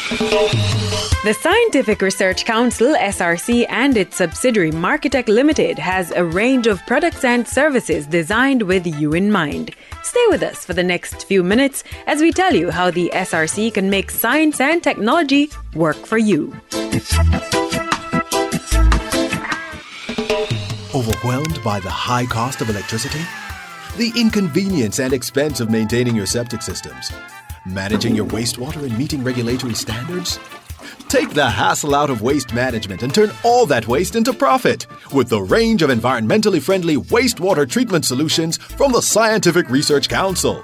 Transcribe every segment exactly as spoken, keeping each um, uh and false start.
The Scientific Research Council, S R C, and its subsidiary Marketech Limited has a range of products and services designed with you in mind. Stay with us for the next few minutes as we tell you how the S R C can make science and technology work for you. Overwhelmed by the high cost of electricity? The inconvenience and expense of maintaining your septic systems? Managing your wastewater and meeting regulatory standards? Take the hassle out of waste management and turn all that waste into profit with the range of environmentally friendly wastewater treatment solutions from the Scientific Research Council.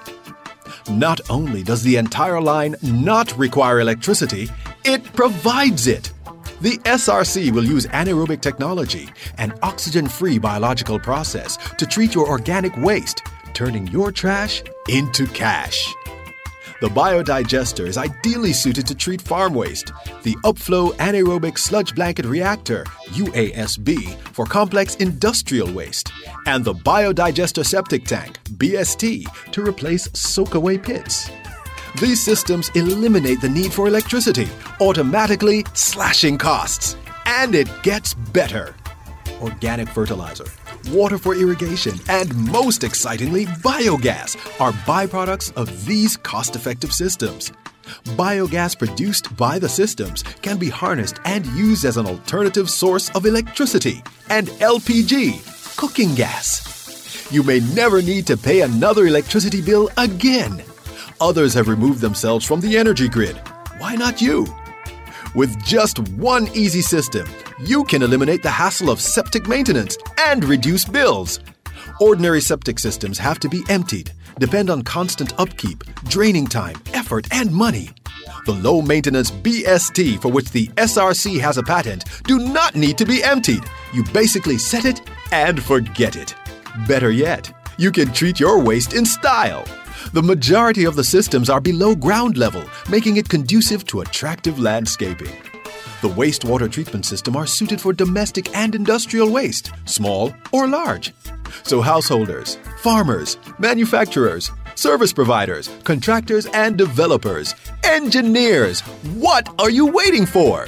Not only does the entire line not require electricity, it provides it. The S R C will use anaerobic technology, an oxygen-free biological process, to treat your organic waste, turning your trash into cash. The biodigester is ideally suited to treat farm waste, the Upflow Anaerobic Sludge Blanket Reactor, U A S B, for complex industrial waste, and the Biodigester Septic Tank, B S T, to replace soak-away pits. These systems eliminate the need for electricity, automatically slashing costs. And it gets better. Organic fertilizer, water for irrigation, and most excitingly, biogas are byproducts of these cost-effective systems. Biogas produced by the systems can be harnessed and used as an alternative source of electricity and L P G, cooking gas. You may never need to pay another electricity bill again. Others have removed themselves from the energy grid. Why not you? With just one easy system, you can eliminate the hassle of septic maintenance and reduce bills. Ordinary septic systems have to be emptied, depend on constant upkeep, draining time, effort, and money. The low-maintenance B S T, for which the S R C has a patent, do not need to be emptied. You basically set it and forget it. Better yet, you can treat your waste in style. The majority of the systems are below ground level, making it conducive to attractive landscaping. The wastewater treatment system are suited for domestic and industrial waste, small or large. So householders, farmers, manufacturers, service providers, contractors and developers, engineers, what are you waiting for?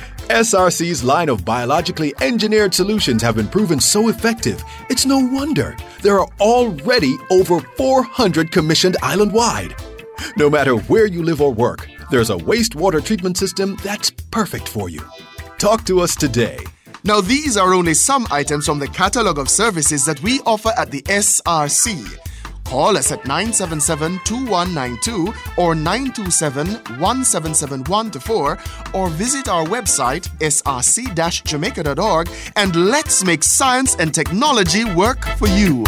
S R C's line of biologically engineered solutions have been proven so effective, it's no wonder there are already over four hundred commissioned island-wide. No matter where you live or work, there's a wastewater treatment system that's perfect for you. Talk to us today. Now, these are only some items from the catalog of services that we offer at the S R C. Call us at nine seven seven, two one nine two or nine two seven, one seven seven one two four or visit our website s r c dash jamaica dot org and let's make science and technology work for you.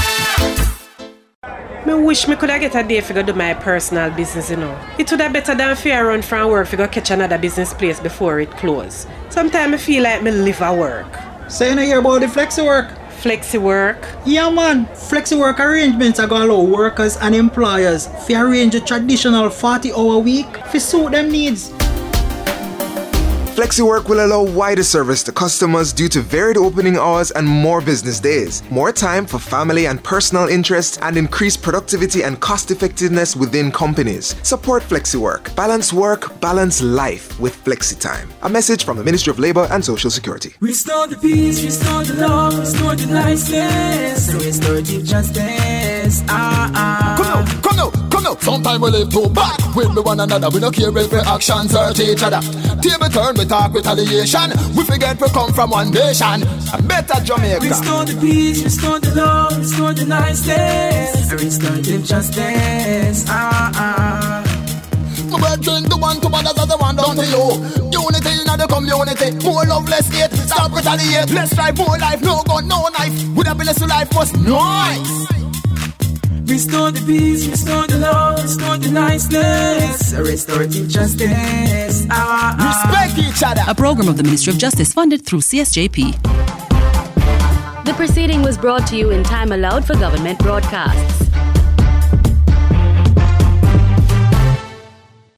I wish me could have get a day to do my personal business, you know. It would have better than fear run from work to go catch another business place before it close. Sometimes I feel like me live at work. So you know hear about the flexi work? Flexi work? Yeah man, flexi work arrangements are going to allow workers and employers to arrange a traditional forty hour week to suit them needs. FlexiWork will allow wider service to customers due to varied opening hours and more business days, more time for family and personal interests, and increased productivity and cost effectiveness within companies. Support FlexiWork. Balance work, balance life with FlexiTime. A message from the Ministry of Labour and Social Security. Restore the peace, restore the love, restore the niceness, restore the justice. Ah, ah. Come now, come now, come now. Sometimes we live too bad with one another. We don't care if our actions hurt each other. Table turn, we talk retaliation. We forget we come from one nation. A better Jamaica. Restore the peace, restore the love, restore the niceness, restore the justice. Ah, ah. My brethren, the one to others as the one down to you. Unity in the community. More love, less hate. Stop retaliate. Let's strive more life. No gun, no knife. With a blessed life was nice. Restore the peace, restore the love, restore the niceness, restore the justice. Ah, ah. Respect each other. A program of the Ministry of Justice funded through C S J P. The proceeding was brought to you in time allowed for government broadcasts.